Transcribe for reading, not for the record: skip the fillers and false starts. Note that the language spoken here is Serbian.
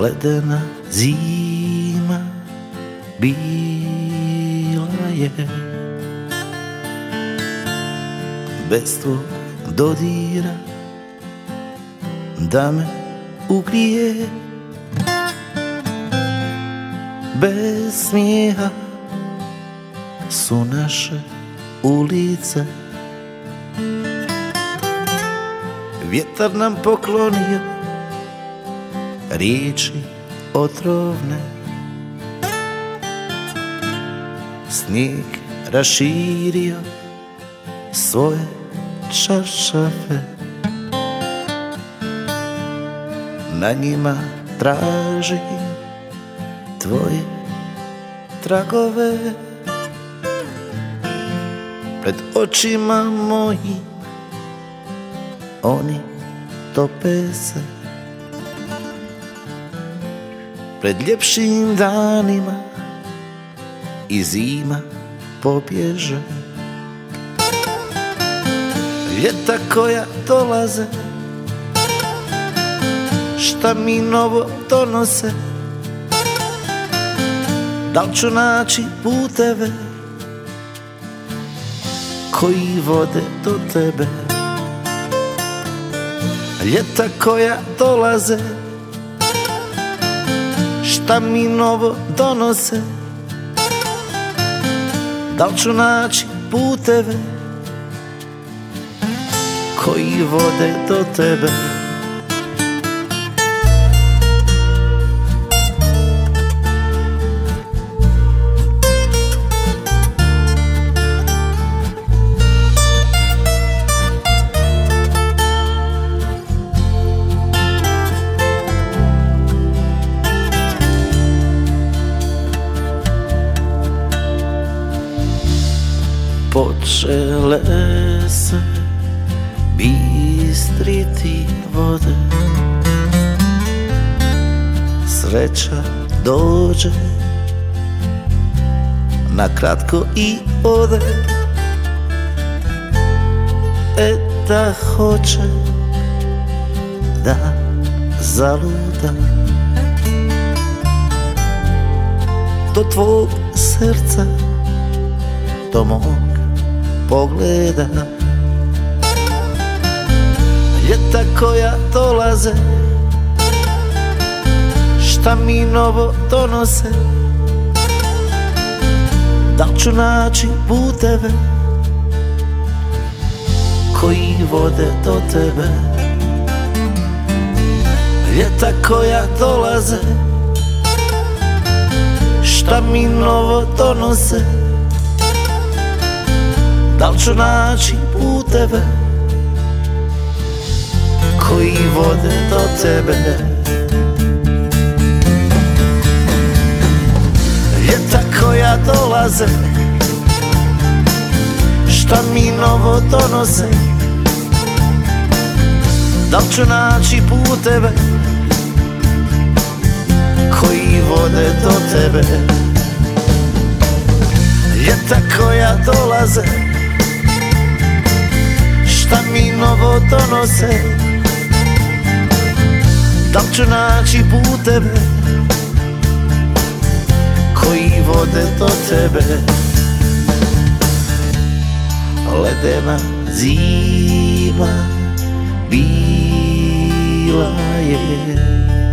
ledena zima bila je. Bez tvog dodira da me ugrije, bez smijeha su naše ulice. Vjetar nam poklonio riječi otrovne, snijeg raširio svoje čaršafe. Na njima tražim tvoje tragove, pred očima mojim oni tope se. Pred ljepšim danima i zima pobježe. Ljeta koja dolaze, šta mi novo donose. Da li ću naći puteve koji vode do tebe? Ljeta koja dolaze, šta mi novo donose. Da li ću naći puteve koji vode do tebe? Počele se bistriti vode, sreća dođe na kratko i ode. Da hoće da zaluta do tvog srca, do mog pogleda. Ljeta koja dolaze, šta mi novo donose. Da li ću naći puteve koji vode do tebe? Ljeta koja dolaze, šta mi novo donose. Da li ću naći puteve koji vode do tebe? Ljeta koja dolaze, šta mi novo donose. Da li ću naći puteve koji vode do tebe? Ljeta koja dolaze, šta mi novo donose. Da li ću naći puteve koji vode do tebe? Ledena zima bila je.